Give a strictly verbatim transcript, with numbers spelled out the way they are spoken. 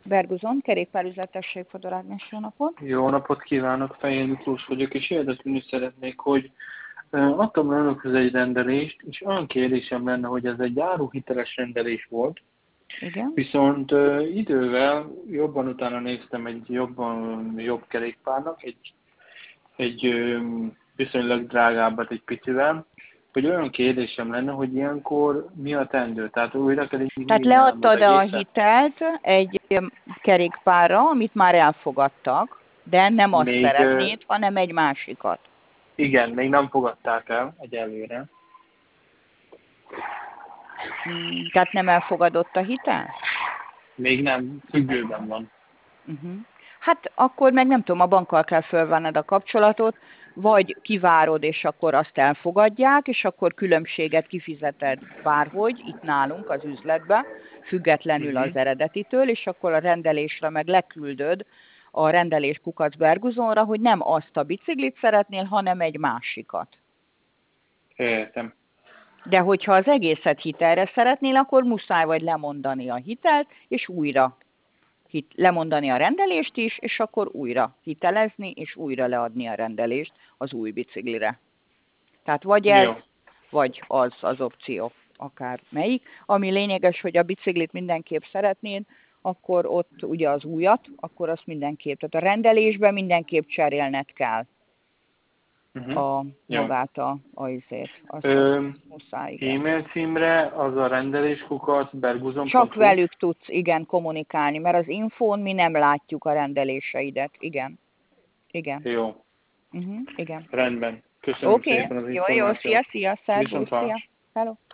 Berguzon, kerékpárüzletesség Fodor Ágnes, jó napot! Jó napot kívánok, Fején Miklós vagyok, és érdeklődni szeretnék, hogy uh, adtam önökhöz egy rendelést, és olyan kérdésem lenne, hogy ez egy áruhiteles rendelés volt, Igen. viszont uh, idővel jobban utána néztem egy jobban jobb kerékpárnak, egy, egy um, viszonylag drágábbat egy picivel, hogy olyan kérdésem lenne, hogy ilyenkor mi a teendő? Tehát újra kell Tehát indítani az leadtad a egészet? hitelt egy kerékpárra, amit már elfogadtak, de nem azt Még, uh, szeretnéd, hanem egy másikat. igen, még nem fogadták el egyelőre. Hmm, tehát nem elfogadott a hitel? Még nem, függőben van. Uh-huh. Hát akkor meg nem tudom, a bankkal kell fölvenned a kapcsolatot, vagy kivárod, és akkor azt elfogadják, és akkor különbséget kifizeted bárhogy, itt nálunk az üzletbe, függetlenül Uh-huh. az eredetitől, és akkor a rendelésre meg leküldöd a rendelés kukac Berguzonra, hogy nem azt a biciklit szeretnél, hanem egy másikat. Értem. De hogyha az egészet hitelre szeretnél, akkor muszáj vagy lemondani a hitelt, és újra hit, lemondani a rendelést is, és akkor újra hitelezni, és újra leadni a rendelést az új biciklire. Tehát vagy ez, Jó. vagy az az opció, akár melyik. Ami lényeges, hogy a biciklit mindenképp szeretnéd, akkor ott ugye az újat, akkor azt mindenképp, tehát a rendelésben mindenképp cserélned kell Uh-huh. a Jó. magát a, a izét. Azt Ö, muszáj, igen. E-mail címre az a rendeléskukat berguzon pont hu. Csak velük tudsz, igen, kommunikálni, mert az infón mi nem látjuk a rendeléseidet. Igen. Igen. Jó. Uh-huh. Igen. Rendben. Köszönöm Oké, szépen az okay. Jó, jó, információt. szia, szia, szervusz, szia. Viszontlátásra. Hello.